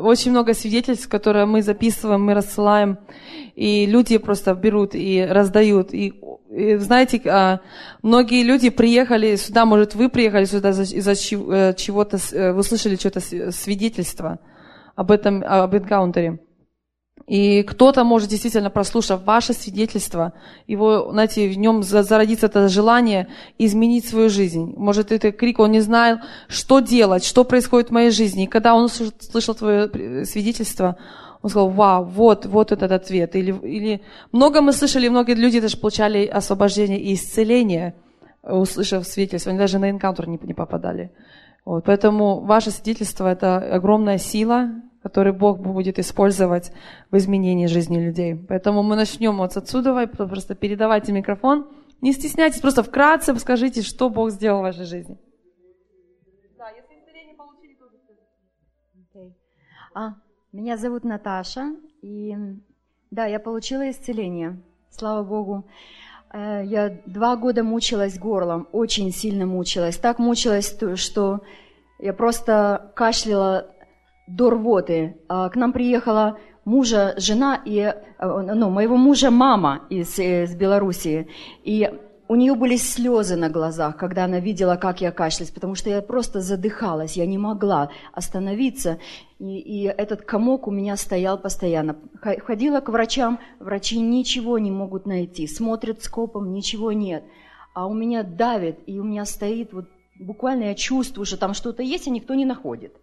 очень много свидетельств, которые мы записываем, мы рассылаем, и люди просто берут и раздают. И знаете, многие люди приехали сюда, может, вы приехали сюда из-за чего-то, вы слышали что-то свидетельство об энкаунтере. И кто-то может действительно, прослушав ваше свидетельство, его, знаете, в нем зародится это желание изменить свою жизнь. Может, это крик, он не знал, что делать, что происходит в моей жизни. И когда он услышал твое свидетельство, он сказал: вау, вот этот ответ. Или много мы слышали, многие люди даже получали освобождение и исцеление, услышав свидетельство. Они даже на энкаунтер не попадали. Вот, поэтому ваше свидетельство — это огромная сила, который Бог будет использовать в изменении жизни людей. Поэтому мы начнем вот отсюда, и просто передавайте микрофон. Не стесняйтесь, просто вкратце скажите, что Бог сделал в вашей жизни. Да, если исцеление получили, тоже скажите. Меня зовут Наташа, и да, я получила исцеление, слава Богу. Я 2 года мучилась горлом, очень сильно мучилась. Так мучилась, что я просто кашляла до рвоты. К нам приехала жена моего мужа мама из Белоруссии. И у нее были слезы на глазах, когда она видела, как я кашлялась, потому что я просто задыхалась, я не могла остановиться. И этот комок у меня стоял постоянно. Ходила к врачам, врачи ничего не могут найти, смотрят скопом, ничего нет. А у меня давит, и у меня стоит, буквально я чувствую, что там что-то есть, а никто не находит.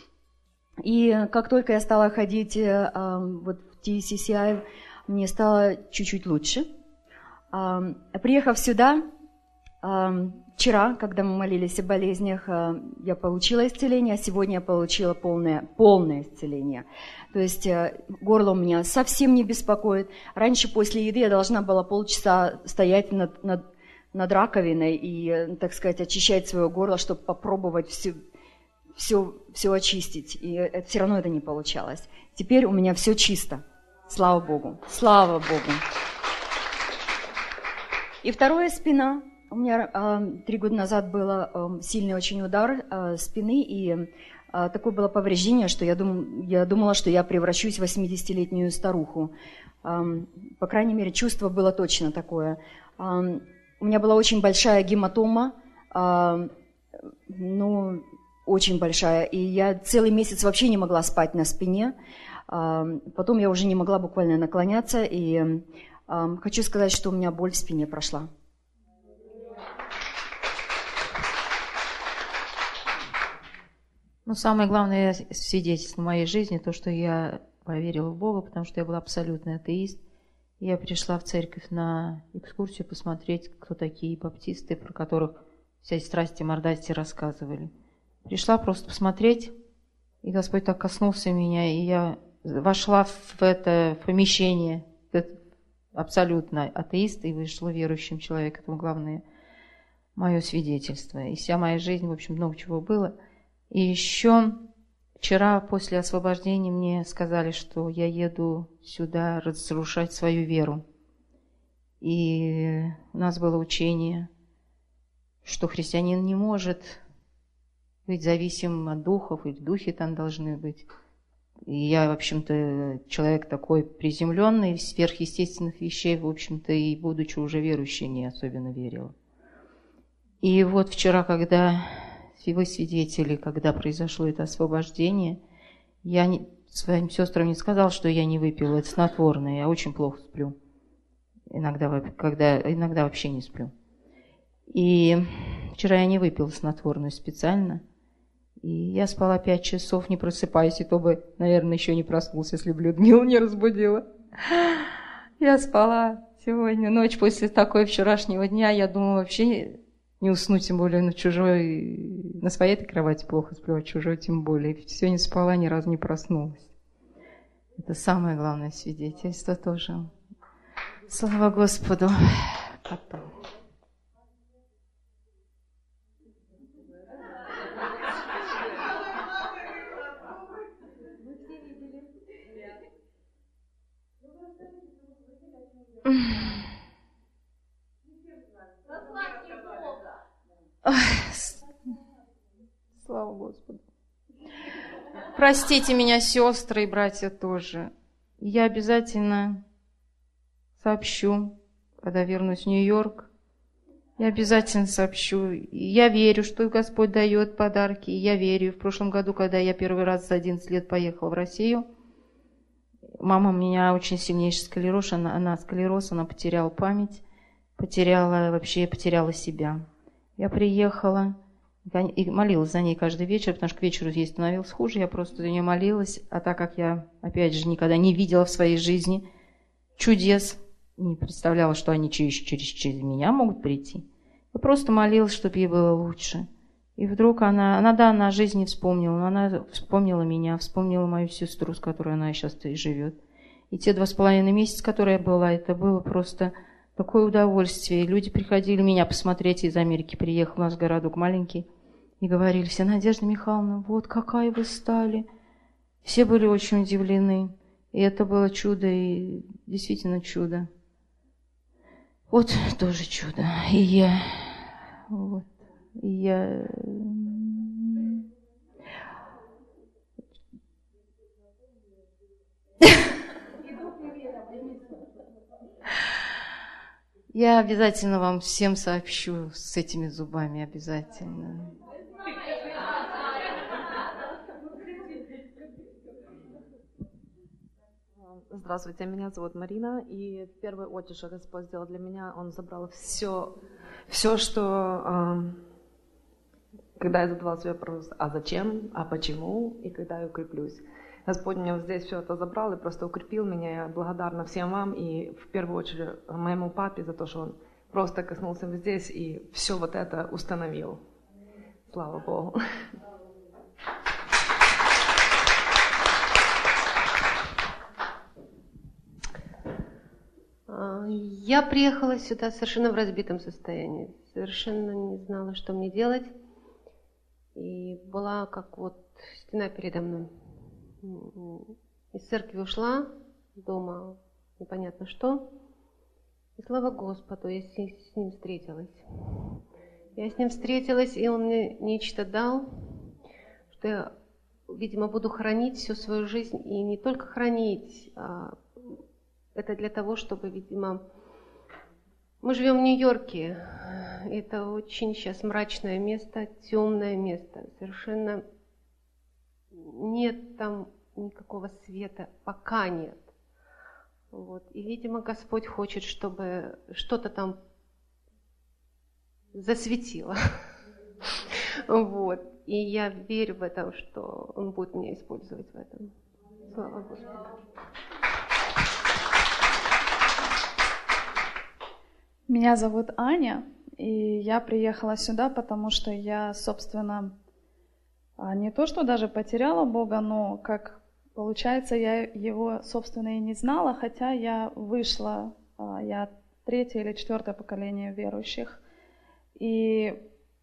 И как только я стала ходить в TCCI, мне стало чуть-чуть лучше. Приехав сюда, вчера, когда мы молились о болезнях, я получила исцеление, а сегодня я получила полное исцеление. То есть горло у меня совсем не беспокоит. Раньше после еды я должна была полчаса стоять над раковиной и, так сказать, очищать свое горло, чтобы попробовать все очистить, и все равно это не получалось. Теперь у меня все чисто. Слава Богу. Слава Богу. И второе — спина. У меня 3 года назад был сильный очень удар спины, и такое было повреждение, что я думала, что я превращусь в 80-летнюю старуху. По крайней мере, чувство было точно такое. У меня была очень большая гематома, очень большая, и я целый месяц вообще не могла спать на спине. Потом я уже не могла буквально наклоняться, и хочу сказать, что у меня боль в спине прошла. Самое главное свидетельство в моей жизни, то, что я поверила в Бога, потому что я была абсолютный атеист. Я пришла в церковь на экскурсию посмотреть, кто такие баптисты, про которых вся страсти, мордасти рассказывали. Пришла просто посмотреть, и Господь так коснулся меня, и я вошла в это помещение, абсолютно атеист, и вышла верующим человеком. Это главное мое свидетельство. И вся моя жизнь, в общем, много чего было. И еще вчера после освобождения мне сказали, что я еду сюда разрушать свою веру. И у нас было учение, что христианин не может быть зависимым от духов, и духи там должны быть. И я, в общем-то, человек такой приземленный, сверхъестественных вещей, в общем-то, и будучи уже верующей, не особенно верила. И вот вчера, когда вы свидетели, когда произошло это освобождение, я своим сестрам не сказала, что я не выпила это снотворное. Я очень плохо сплю. Иногда вообще не сплю. И вчера я не выпила снотворное специально. И я спала 5 часов, не просыпаясь, и то бы, наверное, еще не проснулся, если бы Людмила не разбудила. Я спала сегодня ночь после такой вчерашнего дня. Я думала, вообще не уснуть, тем более на своей кровати плохо сплю, а чужой тем более. Все не спала, ни разу не проснулась. Это самое главное свидетельство тоже. Слава Господу. Потом. Слава Господу. Простите меня, сестры и братья тоже. Я обязательно сообщу, когда вернусь в Нью-Йорк. Я обязательно сообщу. Я верю, что Господь дает подарки. Я верю. В прошлом году, когда я первый раз за 11 лет поехала в Россию, мама у меня очень сильнейший склероз. Она потеряла память, потеряла себя. Я приехала и молилась за ней каждый вечер, потому что к вечеру ей становилось хуже. Я просто за нее молилась. А так как я, опять же, никогда не видела в своей жизни чудес, не представляла, что они через меня могут прийти, я просто молилась, чтобы ей было лучше. И вдруг она о жизни вспомнила, но она вспомнила меня, вспомнила мою сестру, с которой она сейчас и живет. И те 2,5 месяца, которые я была, это было просто такое удовольствие. Люди приходили меня посмотреть, из Америки приехал, у нас городок маленький, и говорили все: Надежда Михайловна, вот какая вы стали. Все были очень удивлены. И это было чудо, и действительно чудо. Вот тоже чудо. Я обязательно вам всем сообщу с этими зубами, обязательно. Здравствуйте, меня зовут Марина, и в первую очередь, что Господь сделал для меня, Он забрал все, что, когда я задавала себе вопрос, а зачем, а почему, и когда я укреплюсь. Господь меня вот здесь все это забрал и просто укрепил меня. Я благодарна всем вам и в первую очередь моему папе за то, что он просто коснулся вот здесь и все вот это установил. Слава Богу. Я приехала сюда совершенно в разбитом состоянии, совершенно не знала, что мне делать, и была как вот стена передо мной. Из церкви ушла, дома непонятно что, и слава Господу, я с ним встретилась. Я с ним встретилась, и он мне нечто дал, что я, видимо, буду хранить всю свою жизнь, и не только хранить, это для того, чтобы, видимо, мы живем в Нью-Йорке. Это очень сейчас мрачное место, темное место. Совершенно нет там никакого света, пока нет. Вот. И, видимо, Господь хочет, чтобы что-то там засветило. Вот. И я верю в это, что Он будет меня использовать в этом. Слава Господу. Меня зовут Аня, и я приехала сюда, потому что я, собственно, не то что даже потеряла Бога, но, как получается, я Его, собственно, и не знала, хотя я вышла, я 3-е или 4-е поколение верующих. И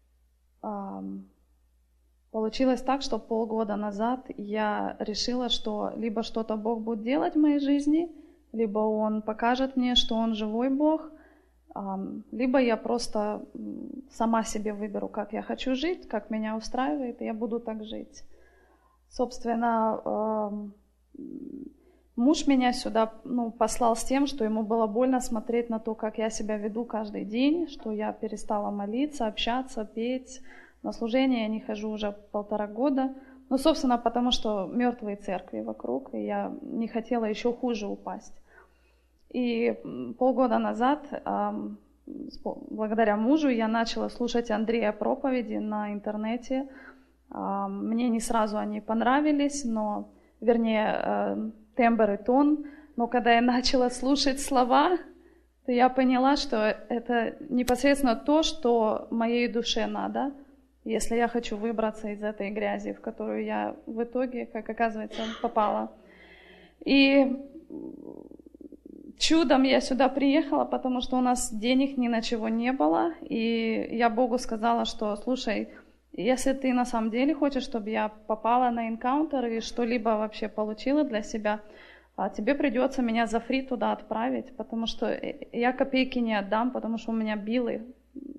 получилось так, что полгода назад я решила, что либо что-то Бог будет делать в моей жизни, либо Он покажет мне, что Он живой Бог, либо я просто сама себе выберу, как я хочу жить, как меня устраивает, и я буду так жить. Собственно, муж меня сюда послал с тем, что ему было больно смотреть на то, как я себя веду каждый день, что я перестала молиться, общаться, петь. На служение я не хожу уже 1,5 года. Ну, собственно, потому что мертвые церкви вокруг, и я не хотела еще хуже упасть. И полгода назад, благодаря мужу, я начала слушать Андрея проповеди на интернете. Мне не сразу они понравились, вернее, тембр и тон. Но когда я начала слушать слова, то я поняла, что это непосредственно то, что моей душе надо, если я хочу выбраться из этой грязи, в которую я в итоге, как оказывается, попала. И чудом я сюда приехала, потому что у нас денег ни на чего не было. И я Богу сказала, что, слушай, если ты на самом деле хочешь, чтобы я попала на энкаунтер и что-либо вообще получила для себя, тебе придется меня за фри туда отправить, потому что я копейки не отдам, потому что у меня биллы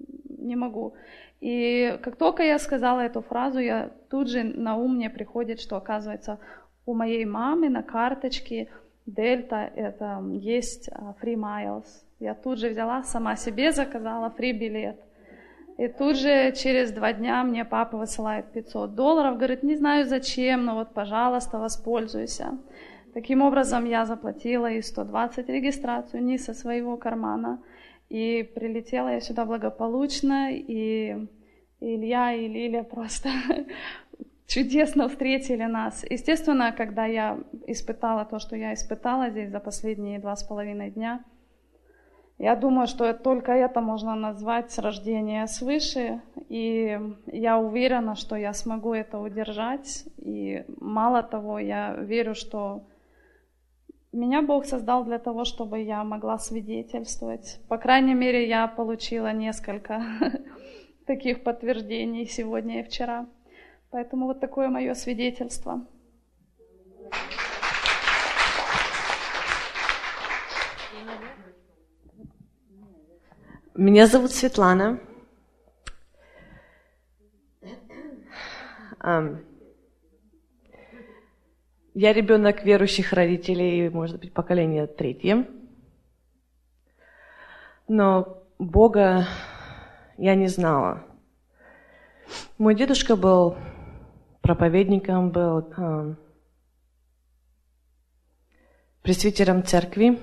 не могу. И как только я сказала эту фразу, тут же на ум мне приходит, что, оказывается, у моей мамы на карточке Дельта это есть free miles. Я тут же взяла, сама себе заказала free билет. И тут же через 2 дня мне папа высылает $500. Говорит, не знаю зачем, но вот, пожалуйста, воспользуйся. Таким образом, я заплатила и 120 регистрацию не со своего кармана. И прилетела я сюда благополучно, и Илья и Лиля просто чудесно встретили нас. Естественно, когда я испытала то, что я испытала здесь за последние 2,5 дня, я думаю, что только это можно назвать рождение свыше, и я уверена, что я смогу это удержать. И мало того, я верю, что меня Бог создал для того, чтобы я могла свидетельствовать. По крайней мере, я получила несколько таких подтверждений сегодня и вчера. Поэтому вот такое мое свидетельство. Меня зовут Светлана. Я ребенок верующих родителей, может быть, поколение 3. Но Бога я не знала. Мой дедушка был проповедником, был пресвитером церкви.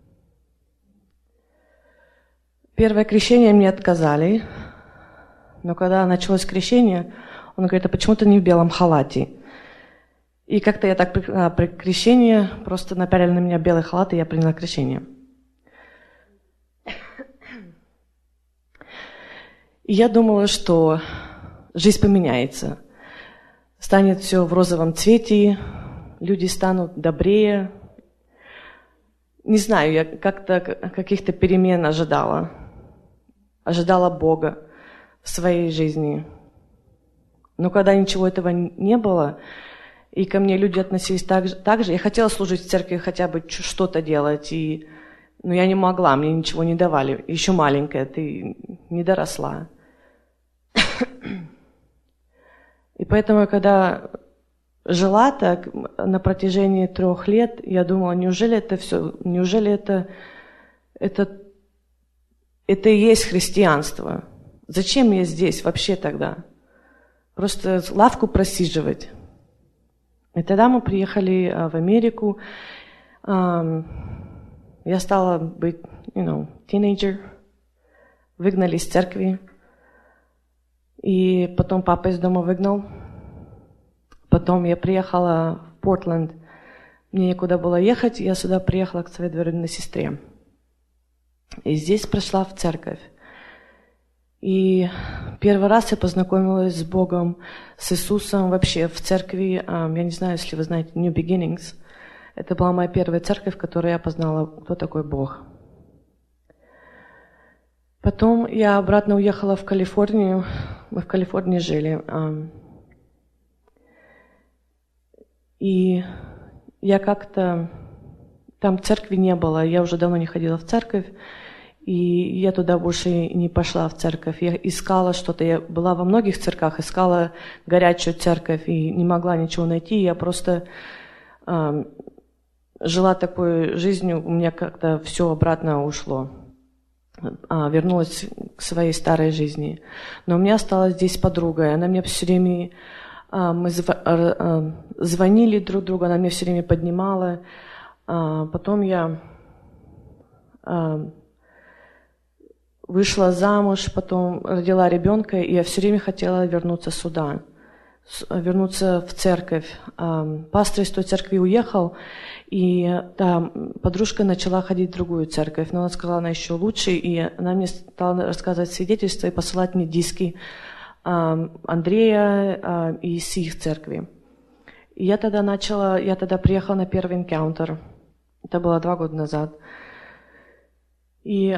Первое крещение мне отказали, но когда началось крещение, он говорит, а почему ты не в белом халате? И как-то я так при крещении просто напялили на меня белый халат, и я приняла крещение. И я думала, что жизнь поменяется. Станет все в розовом цвете, люди станут добрее. Не знаю, я как-то каких-то перемен ожидала. Ожидала Бога в своей жизни. Но когда ничего этого не было, и ко мне люди относились так же, я хотела служить в церкви, хотя бы что-то делать, но я не могла, мне ничего не давали. Еще маленькая, ты не доросла. И поэтому, когда жила так на протяжении 3 лет, я думала, неужели это все, неужели это и есть христианство? Зачем я здесь вообще тогда? Просто лавку просиживать. И тогда мы приехали в Америку. Я стала быть, teenager. Выгнали из церкви. И потом папа из дома выгнал. Потом я приехала в Портленд. Мне некуда было ехать. Я сюда приехала к своей двоюродной сестре. И здесь пришла в церковь. И первый раз я познакомилась с Богом, с Иисусом вообще в церкви. Я не знаю, если вы знаете New Beginnings. Это была моя первая церковь, в которой я познала, кто такой Бог. Потом я обратно уехала в Калифорнию. Мы в Калифорнии жили. И я как-то... Там церкви не было. Я уже давно не ходила в церковь. И я туда больше не пошла в церковь. Я искала что-то. Я была во многих церквах, искала горячую церковь и не могла ничего найти. Я просто жила такой жизнью, у меня как-то все обратно ушло. Вернулась к своей старой жизни. Но у меня осталась здесь подруга, и она мне все время... Мы звонили друг другу, она меня все время поднимала. Потом я вышла замуж, потом родила ребенка, и я все время хотела вернуться сюда, вернуться в церковь. Пастор из той церкви уехал, и подружка начала ходить в другую церковь, но она сказала, она еще лучше, и она мне стала рассказывать свидетельства и посылать мне диски Андрея из их церкви. И я тогда приехала на первый энкаунтер. Это было 2 года назад. И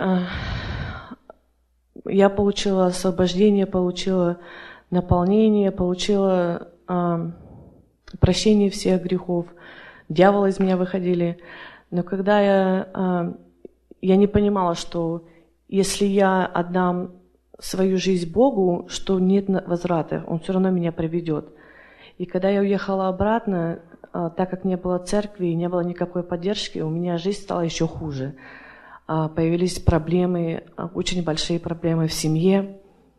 я получила освобождение, получила наполнение, получила прощение всех грехов. Дьяволы из меня выходили. Но когда я не понимала, что если я отдам свою жизнь Богу, что нет возврата, Он все равно меня приведет. И когда я уехала обратно, так как не было церкви, не было никакой поддержки, у меня жизнь стала еще хуже. Появились проблемы, очень большие проблемы в семье.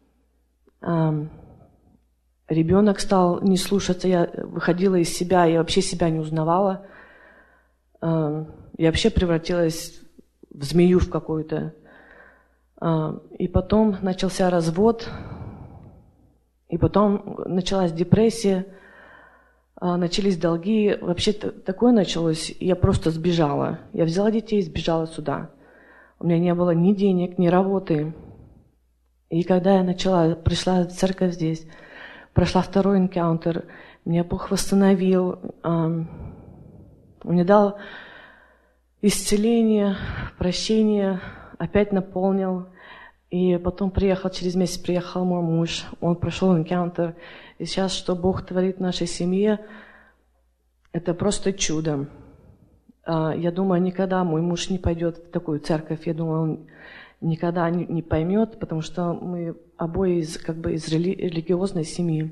Ребенок стал не слушаться, я выходила из себя, я вообще себя не узнавала. Я вообще превратилась в змею в какую-то. И потом начался развод, и потом началась депрессия, начались долги. Вообще такое началось, я просто сбежала. Я взяла детей и сбежала сюда. У меня не было ни денег, ни работы. И когда я пришла в церковь здесь, прошла второй энкаунтер, меня Бог восстановил, Он мне дал исцеление, прощение, опять наполнил. И потом через месяц приехал мой муж, он прошел энкаунтер. И сейчас, что Бог творит в нашей семье, это просто чудо. Я думаю, никогда мой муж не пойдет в такую церковь. Я думаю, он никогда не поймет, потому что мы обои из религиозной семьи.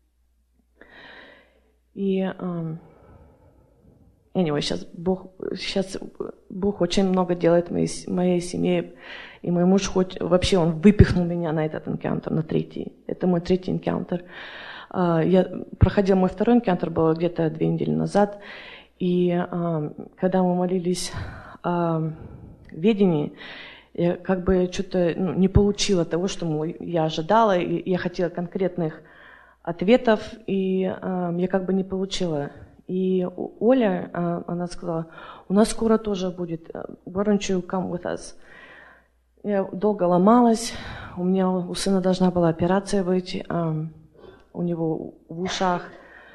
И сейчас Бог очень много делает в моей семье. И мой муж вообще он выпихнул меня на этот энкаунтер, на третий. Это мой третий энкаунтер. Я проходил мой второй энкаунтер, было где-то 2 недели назад. И когда мы молились о ведении, я как бы что-то не получила того, что я ожидала. И я хотела конкретных ответов, и я как бы не получила. И Оля, она сказала, у нас скоро тоже будет, why don't you come with us? Я долго ломалась, у сына должна была операция быть, у него в ушах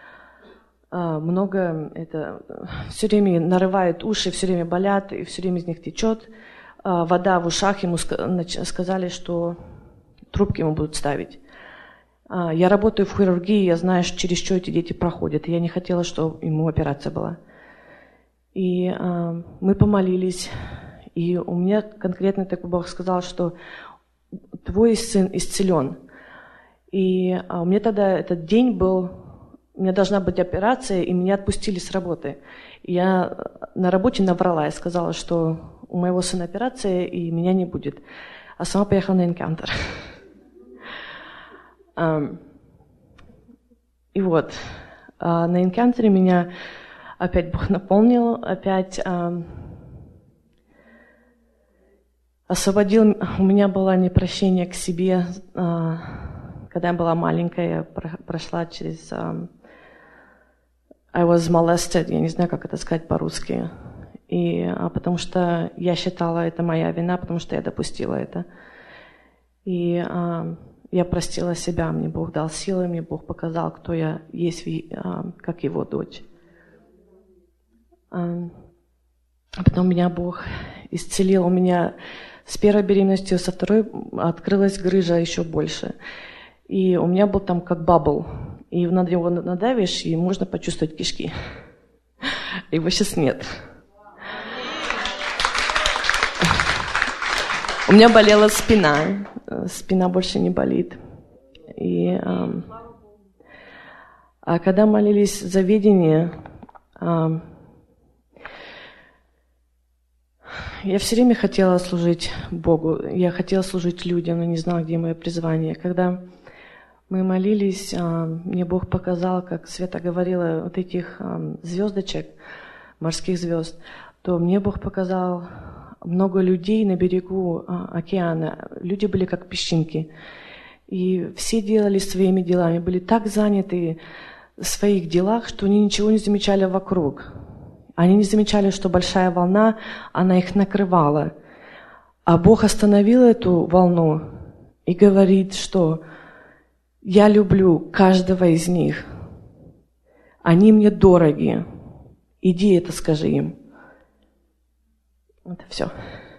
много, все время нарывает уши, все время болят, и все время из них течет. Вода в ушах, ему сказали, что трубки ему будут ставить. Я работаю в хирургии, я знаю, через что эти дети проходят, и я не хотела, чтобы ему операция была. И мы помолились, и у меня конкретно такой Бог сказал, что твой сын исцелен. И у меня тогда этот день был, у меня должна быть операция, и меня отпустили с работы. И я на работе наврала, я сказала, что у моего сына операция, и меня не будет. А сама поехала на энкаунтер. И вот, на энкаунтере меня опять Бог наполнил, опять освободил. У меня было непрощение к себе, когда я была маленькая, я прошла через... I was molested, я не знаю, как это сказать по-русски. Потому что я считала, это моя вина, потому что я допустила это. И я простила себя, мне Бог дал силы, мне Бог показал, кто я есть, как Его дочь. Потом меня Бог исцелил. У меня с первой беременностью, со второй открылась грыжа еще больше. И у меня был там как бабл. И на него надавишь, и можно почувствовать кишки. Его сейчас нет. У меня болела спина. Спина больше не болит. А когда молились за ведение, я все время хотела служить Богу. Я хотела служить людям, но не знала, где мое призвание. Когда мы молились, мне Бог показал, как Света говорила, вот этих звездочек, морских звезд, то мне Бог показал много людей на берегу океана. Люди были как песчинки. И все делали своими делами, были так заняты в своих делах, что они ничего не замечали вокруг. Они не замечали, что большая волна, она их накрывала. А Бог остановил эту волну и говорит, что я люблю каждого из них. Они мне дороги. Иди это скажи им. Это все.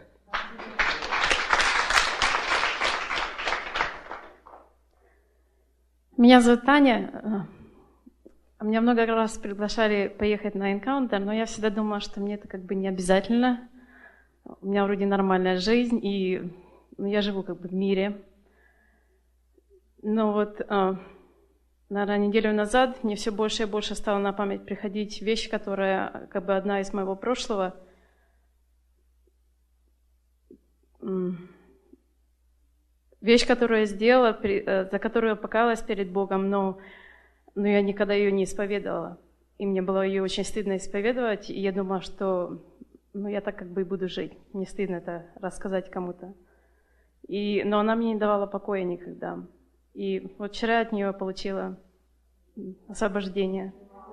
Меня зовут Таня. Меня много раз приглашали поехать на энкаунтер, но я всегда думала, что мне это как бы не обязательно. У меня вроде нормальная жизнь, и я живу как бы в мире. Но вот, наверное, неделю назад мне все больше и больше стала на память приходить вещь, которая как бы одна из моего прошлого. Вещь, которую я сделала, за которую я покаялась перед Богом, но я никогда ее не исповедовала. И мне было ее очень стыдно исповедовать, и я думала, что я так как бы и буду жить. Мне стыдно это рассказать кому-то. Но она мне не давала покоя никогда. И вот вчера я от нее получила освобождение.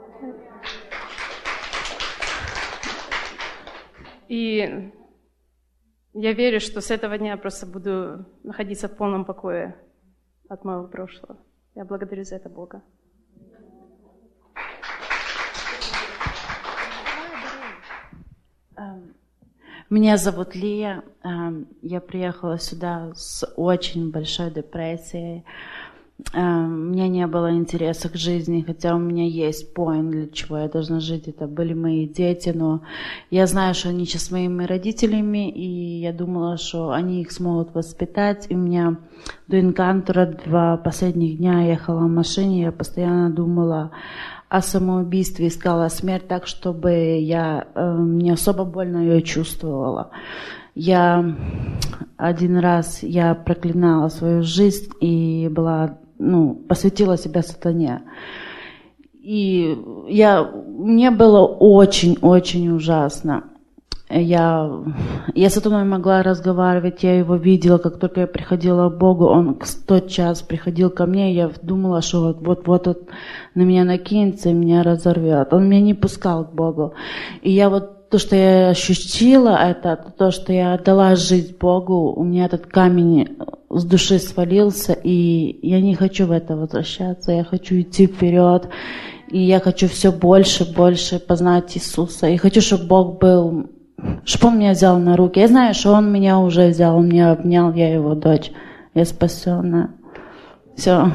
И я верю, что с этого дня я просто буду находиться в полном покое от моего прошлого. Я благодарю за это Бога. Меня зовут Лия. Я приехала сюда с очень большой депрессией. У меня не было интереса к жизни, хотя у меня есть поинт, для чего я должна жить. Это были мои дети, но я знаю, что они сейчас с моими родителями, и я думала, что они их смогут воспитать. И у меня до Энкаунтера 2 последних дня я ехала в машине, я постоянно думала о самоубийстве, искала смерть так, чтобы я не особо больно ее чувствовала. Один раз я проклинала свою жизнь и посвятила себя сатане. И мне было очень-очень ужасно. Я с сатаной могла разговаривать, я его видела, как только я приходила к Богу, он тотчас приходил ко мне, я думала, что вот на меня накинется и меня разорвет. Он меня не пускал к Богу. И то, что я ощутила, это то, что я отдала жизнь Богу, у меня этот камень с души свалился, и я не хочу в это возвращаться, я хочу идти вперед, и я хочу все больше познать Иисуса, и хочу, чтобы Бог был, чтобы Он меня взял на руки. Я знаю, что Он меня уже взял, Он меня обнял, я Его дочь, я спасенная. Все.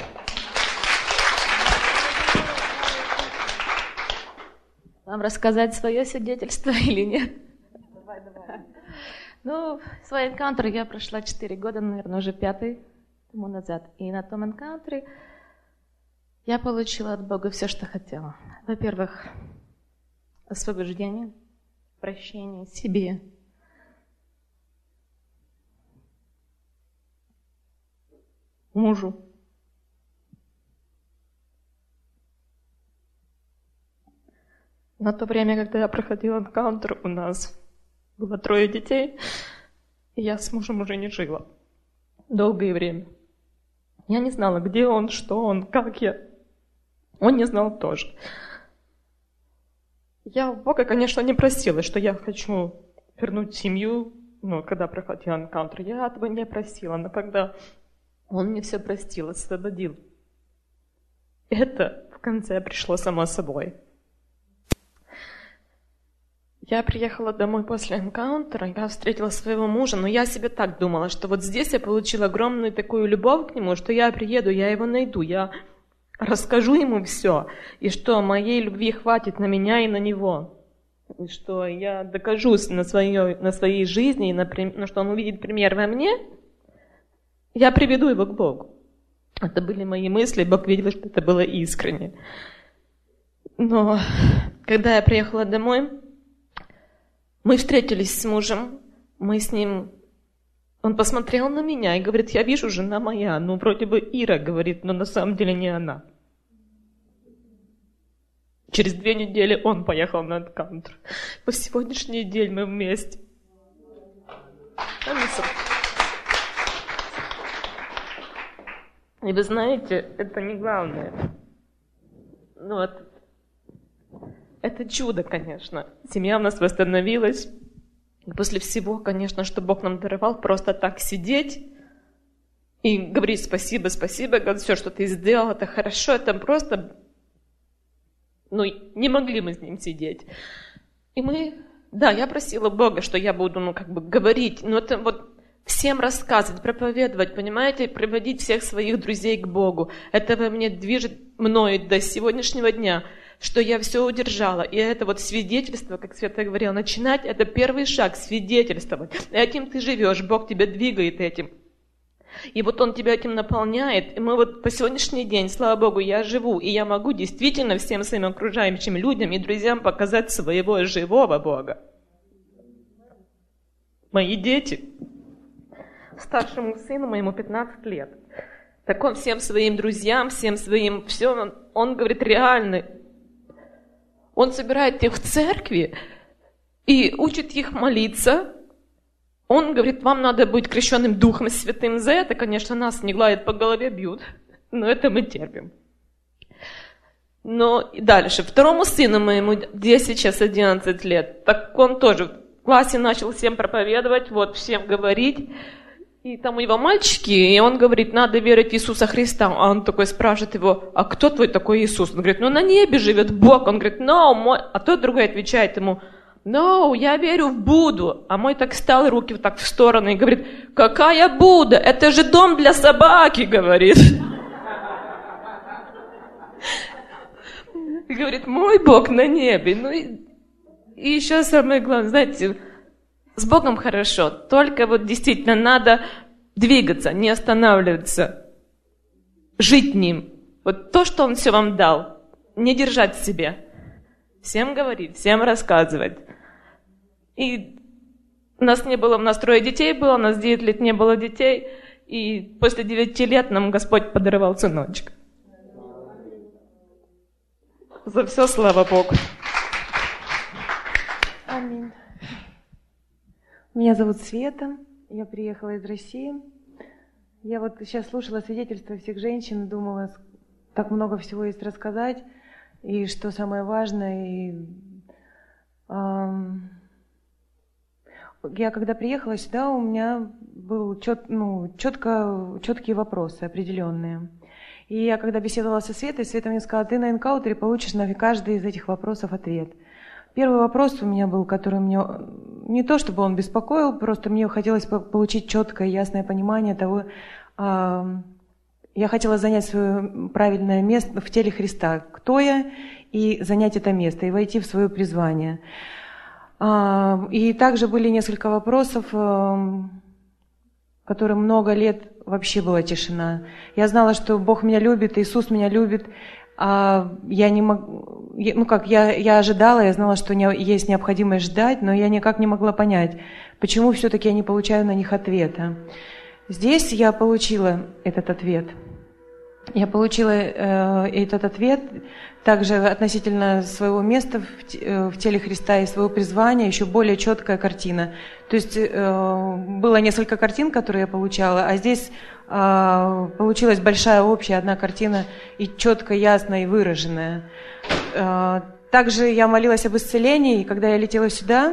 Вам рассказать свое свидетельство или нет? Давай. Свой энкаунтер я прошла 4 года, наверное, уже 5 тому назад. И на том энкаунтере я получила от Бога все, что хотела. Во-первых, освобождение, прощение себе. Мужу. На то время, когда я проходила энкаунтер, у нас было 3 детей, и я с мужем уже не жила долгое время. Я не знала, где он, что он, как я. Он не знал тоже. Я у Бога, конечно, не просила, что я хочу вернуть семью, когда проходила энкаунтер. Я этого не просила, но когда Он мне все простил, освободил, это в конце пришло само собой. Я приехала домой после энкаунтера, я встретила своего мужа, но я себе так думала, что вот здесь я получила огромную такую любовь к нему, что я приеду, я его найду, я расскажу ему все, и что моей любви хватит на меня и на него, и что я докажусь на своей жизни, и что он увидит пример во мне, я приведу его к Богу. Это были мои мысли, Бог видел, что это было искренне. Но когда я приехала домой, мы встретились с мужем, мы с ним... Он посмотрел на меня и говорит, я вижу, жена моя, вроде бы Ира, говорит, но на самом деле не она. Через 2 недели он поехал на энкаунтер. По сегодняшний день мы вместе. И вы знаете, это не главное. Это чудо, конечно. Семья у нас восстановилась. И после всего, конечно, что Бог нам даровал, просто так сидеть и говорить спасибо, говорить, все, что ты сделал, это хорошо, это просто... не могли мы с ним сидеть. И я просила Бога, что я буду, говорить, это всем рассказывать, проповедовать, понимаете, приводить всех своих друзей к Богу. Это во мне движет мною до сегодняшнего дня, что я все удержала. И это свидетельство, как Света говорила, начинать, это первый шаг, свидетельствовать. Этим ты живешь, Бог тебя двигает этим. И вот Он тебя этим наполняет. И мы вот по сегодняшний день, слава Богу, я живу, и я могу действительно всем своим окружающим людям и друзьям показать своего живого Бога. Мои дети, старшему сыну моему 15 лет, так он всем своим друзьям, всем своим, все, он говорит, реальный. Он собирает их в церкви и учит их молиться. Он говорит, вам надо быть крещенным Духом Святым. За это, конечно, нас не гладят по голове, бьют, но это мы терпим. Но и дальше, второму сыну моему 10, сейчас 11 лет, так он тоже в классе начал всем проповедовать, вот всем говорить. И там у него мальчики, и он говорит, надо верить в Иисуса Христа. А он такой спрашивает его, а кто твой такой Иисус? Он говорит, ну на небе живет Бог. Он говорит, no, мой... А тот другой отвечает ему, no, я верю в Будду. А мой так встал, руки вот так в сторону и говорит, какая Будда? Это же дом для собаки, говорит. И говорит, мой Бог на небе. Ну и еще самое главное, знаете, с Богом хорошо, только вот действительно надо двигаться, не останавливаться, жить Ним. Вот то, что Он все вам дал, не держать в себе. Всем говорить, всем рассказывать. И у нас 3 детей было, у нас 9 лет не было детей, и после 9 лет нам Господь подаровал сыночка. За все слава Богу. Аминь. Меня зовут Света, я приехала из России. Я вот сейчас слушала свидетельства всех женщин, думала, так много всего есть рассказать, и что самое важное. И, я когда приехала сюда, у меня были четкие вопросы определенные. И я когда беседовала со Светой, Света мне сказала, ты на энкаунтере получишь на каждый из этих вопросов ответ. Первый вопрос у меня был, который мне не то чтобы он беспокоил, просто мне хотелось получить четкое, ясное понимание того, я хотела занять свое правильное место в теле Христа, кто я, и занять это место, и войти в свое призвание. И также были несколько вопросов, которым много лет вообще была тишина. Я знала, что Бог меня любит, Иисус меня любит, а я не могу, я ожидала, я знала, что есть необходимость ждать, но я никак не могла понять, почему все-таки я не получаю на них ответа. Здесь я получила этот ответ. Я получила этот ответ также относительно своего места в теле Христа и своего призвания, еще более четкая картина. То есть было несколько картин, которые я получала, а здесь получилась большая общая одна картина и четко, ясно и выраженная. Также я молилась об исцелении, и когда я летела сюда,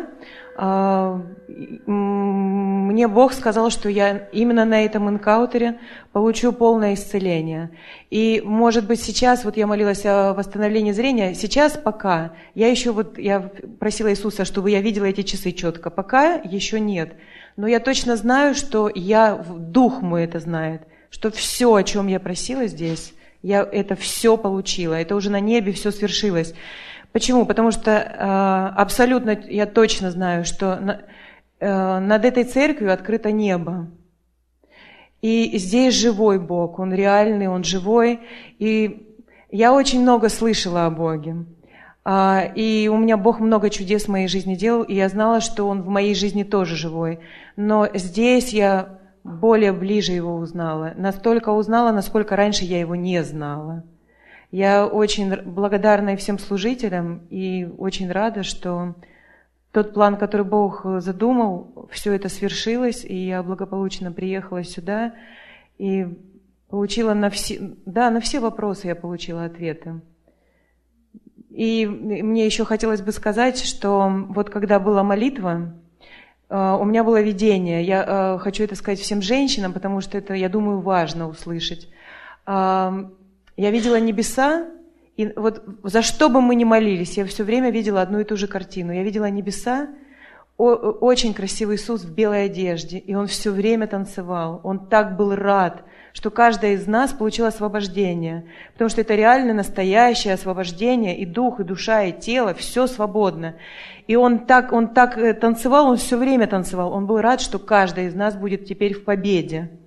мне Бог сказал, что я именно на этом энкаунтере получу полное исцеление. И, может быть, сейчас, вот я молилась о восстановлении зрения, сейчас пока, я просила Иисуса, чтобы я видела эти часы четко, пока еще нет. Но я точно знаю, что Дух мой это знает, что все, о чем я просила здесь, я это все получила, это уже на небе все свершилось. Почему? Потому что абсолютно я точно знаю, что над этой церковью открыто небо. И здесь живой Бог, Он реальный, Он живой. И я очень много слышала о Боге. И у меня Бог много чудес в моей жизни делал, и я знала, что Он в моей жизни тоже живой. Но здесь я более ближе Его узнала. Настолько узнала, насколько раньше я Его не знала. Я очень благодарна всем служителям и очень рада, что тот план, который Бог задумал, все это свершилось, и я благополучно приехала сюда и получила на все вопросы я получила ответы. И мне еще хотелось бы сказать, что вот когда была молитва, у меня было видение. Я хочу это сказать всем женщинам, потому что это, я думаю, важно услышать. Я видела небеса, и вот за что бы мы ни молились, я все время видела одну и ту же картину. Я видела небеса, очень красивый Иисус в белой одежде, и Он все время танцевал. Он так был рад, что каждая из нас получила освобождение, потому что это реально настоящее освобождение, и дух, и душа, и тело, все свободно. И он так танцевал, он все время танцевал. Он был рад, что каждая из нас будет теперь в победе.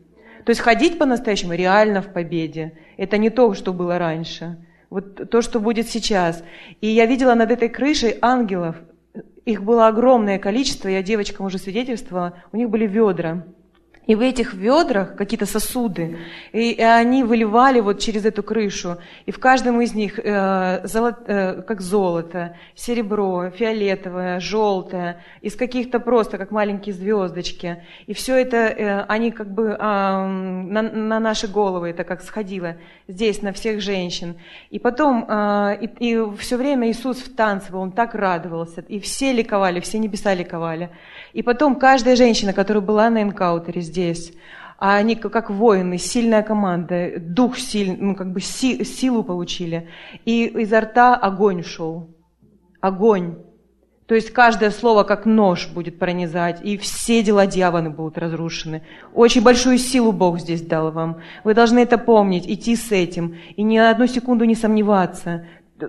То есть ходить по-настоящему реально в победе. Это не то, что было раньше. Вот то, что будет сейчас. И я видела над этой крышей ангелов. Их было огромное количество, я девочкам уже свидетельствовала, у них были ведра. И в этих ведрах какие-то сосуды, и они выливали вот через эту крышу. И в каждом из них как золото, серебро, фиолетовое, желтое, из каких-то просто как маленькие звездочки. И все это они как бы на наши головы это как сходило здесь на всех женщин. И потом и все время Иисус в танце был, Он так радовался. И все ликовали, все небеса ликовали. И потом каждая женщина, которая была на энкаунтере здесь, а они как воины, сильная команда, дух сильный, как бы силу получили. И изо рта огонь шел. Огонь. То есть каждое слово как нож будет пронизать, и все дела дьявола будут разрушены. Очень большую силу Бог здесь дал вам. Вы должны это помнить, идти с этим, и ни на одну секунду не сомневаться.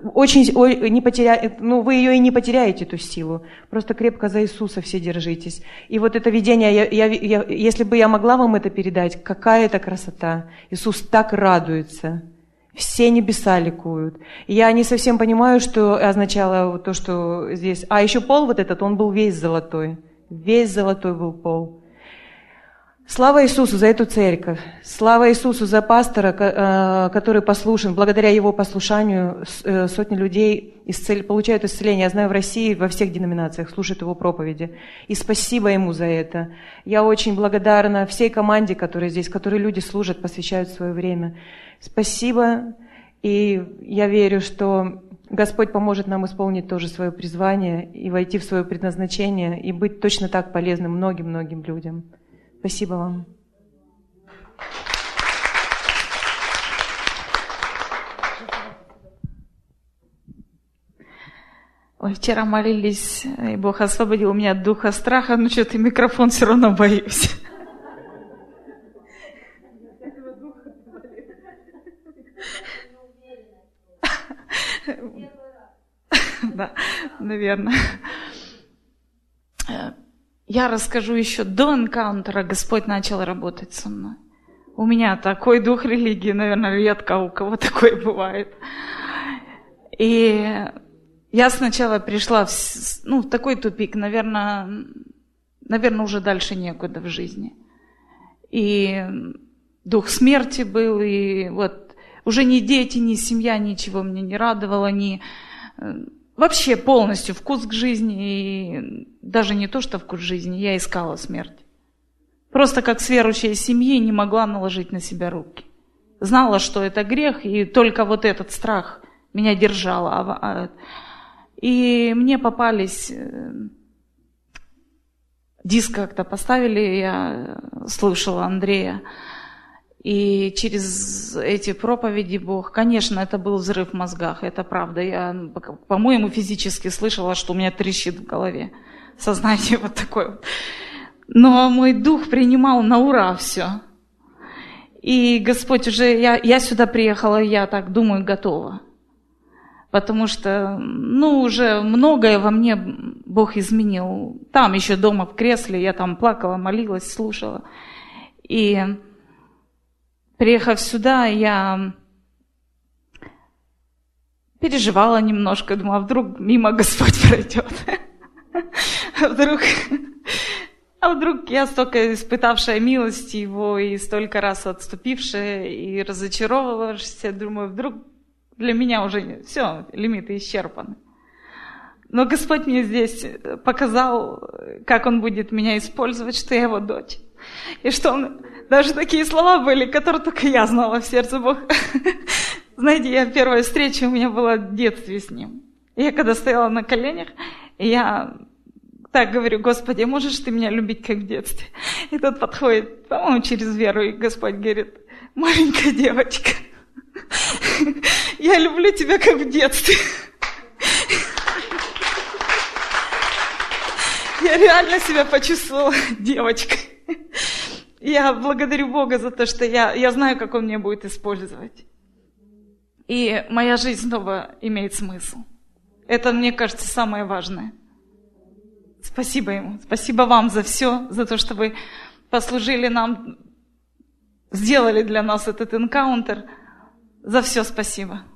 Вы ее и не потеряете, эту силу. Просто крепко за Иисуса все держитесь. И вот это видение, если бы я могла вам это передать, какая это красота. Иисус так радуется. Все небеса ликуют. И я не совсем понимаю, что означало то, что здесь. А еще пол вот этот, он был весь золотой. Весь золотой был пол. Слава Иисусу за эту церковь. Слава Иисусу за пастора, который послушен. Благодаря его послушанию сотни людей получают исцеление. Я знаю, в России во всех деноминациях слушают его проповеди. И спасибо ему за это. Я очень благодарна всей команде, которая здесь, которые люди служат, посвящают свое время. Спасибо. И я верю, что Господь поможет нам исполнить тоже свое призвание и войти в свое предназначение и быть точно так полезным многим-многим людям. Спасибо вам. Ой, вчера молились, и Бог освободил меня от духа страха, но что-то микрофон все равно боюсь. Да, наверное. Я расскажу еще до энкаунтера, Господь начал работать со мной. У меня такой дух религии, наверное, редко у кого такое бывает. И я сначала пришла в такой тупик, наверное, уже дальше некуда в жизни. И дух смерти был, и вот уже ни дети, ни семья, ничего мне не радовало, вообще полностью вкус к жизни, и даже не то, что вкус жизни, я искала смерть. Просто как с верующей семьи не могла наложить на себя руки. Знала, что это грех, и только вот этот страх меня держал. И мне попались, диск как-то поставили, я слушала Андрея. И через эти проповеди Бог, конечно, это был взрыв в мозгах, это правда. Я, по-моему, физически слышала, что у меня трещит в голове. Сознание вот такое вот. Но мой дух принимал на ура все. И Господь уже, я сюда приехала, я так думаю, готова. Потому что, уже многое во мне Бог изменил. Там еще дома в кресле, я там плакала, молилась, слушала. И приехав сюда, я переживала немножко, думала, а вдруг мимо Господь пройдет. А вдруг я столько испытавшая милости Его и столько раз отступившая и разочаровывавшаяся, думаю, вдруг для меня уже все, лимиты исчерпаны. Но Господь мне здесь показал, как Он будет меня использовать, что я Его дочь. И что Он... Даже такие слова были, которые только я знала в сердце Бога. Знаете, первая встреча у меня была в детстве с Ним. Я когда стояла на коленях, я так говорю, Господи, можешь Ты меня любить, как в детстве? И тот подходит, по-моему, через веру, и Господь говорит, маленькая девочка, я люблю тебя, как в детстве. Я реально себя почувствовала девочкой. Я благодарю Бога за то, что я знаю, как Он меня будет использовать. И моя жизнь снова имеет смысл. Это, мне кажется, самое важное. Спасибо Ему. Спасибо вам за все, за то, что вы послужили нам сделали для нас этот энкаунтер. За все спасибо.